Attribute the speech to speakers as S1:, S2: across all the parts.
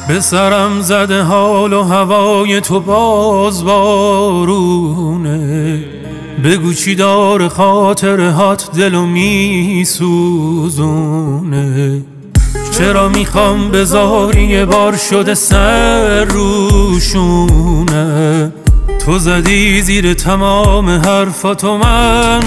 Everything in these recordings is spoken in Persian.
S1: به سرم زده حال و هوای تو باز بارونه. بگو چی داره خاطره هات دلو میسوزونه. چرا میخوام بذاری یه بار شده سر روشونه. تو زدی زیر تمام حرفاتو من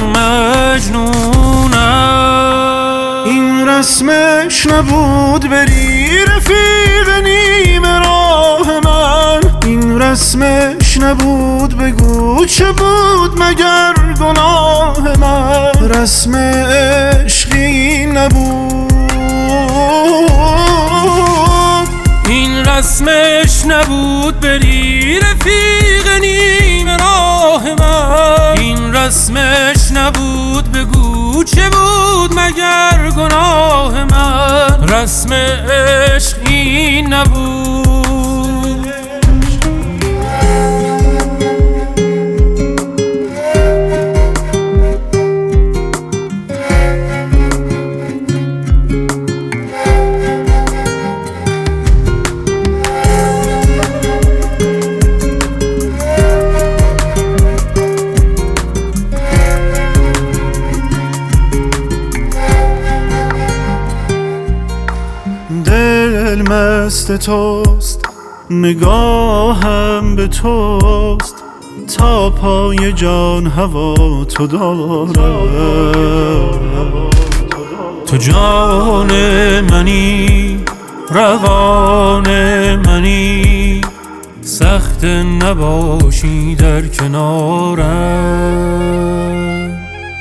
S1: مجنونم.
S2: این رسمش نبود بری رفیق نیمه راه من. این رسمش نبود بگو چه بود مگر گناه من. رسم عشقی نبود.
S1: این رسمش نبود بری رفیق نیمه راه من. این رسمش نبود بگو چه بود مگر گناه من. رسم عشق این نبود.
S2: دل مست توست، نگاهم به توست، تا پای جان هوا تو دارم.
S1: تو جان منی، روان منی، سخت نباشی در کنارم.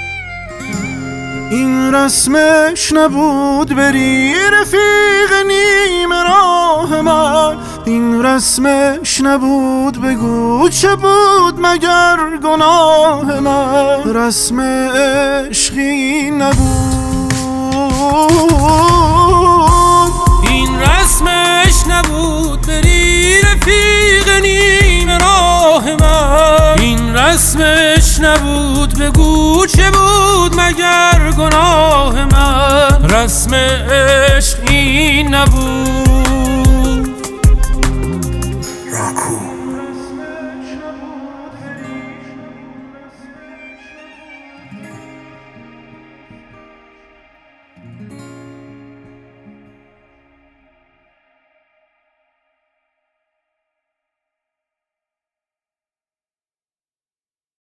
S2: این رسمش نبود بری رفیق نیمه راه من. این رسمش نبود بگو چه بود مگر گناه من. رسم عشقی نبود.
S1: این رسمش نبود بری رفیق نیمه راه من. این رسمش نبود بگو چه بود مگر گناه من. رسم عشق این نبود.